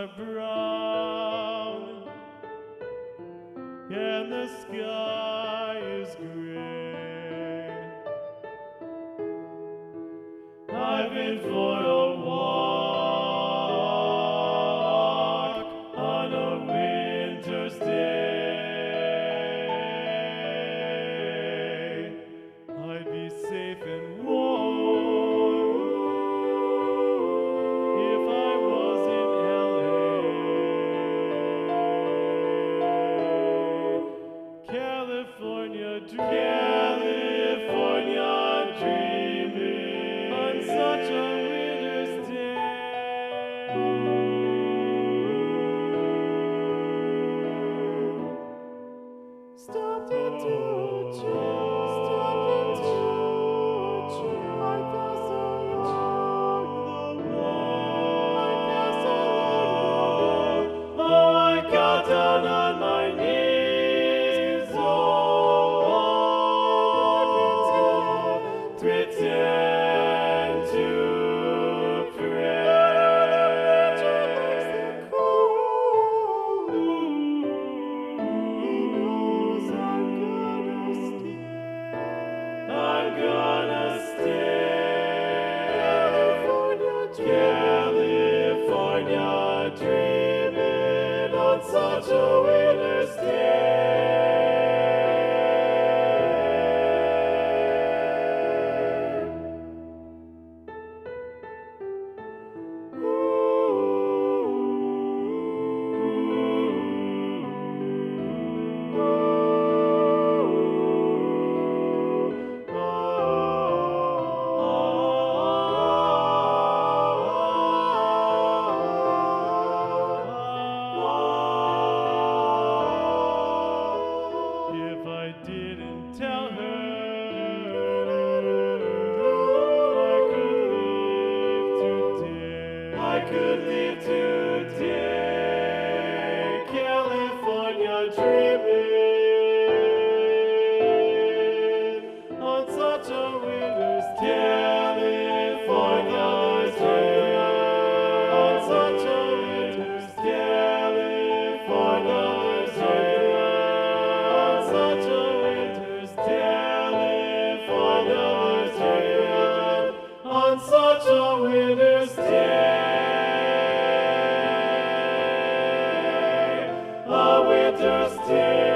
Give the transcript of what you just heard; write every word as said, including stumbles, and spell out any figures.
are brown and the sky is gray. I've been for a walk on a winter's day. I'd be safe and warm if I was in L A. California dreaming, California dreaming on such a winter's day. Stopped into a church, stopped into a church. I pass along the road, I pass along the road. Oh, I got down on my knees, oh, pretend to pray. I'm gonna stay. California dreaming on such a winter's day. If I didn't tell her, I could live today. California dreaming on such a winter's day. California dreaming on such a winter's day. California dreaming on such a winter's day. California dreaming on such a winter's day. A winter's day.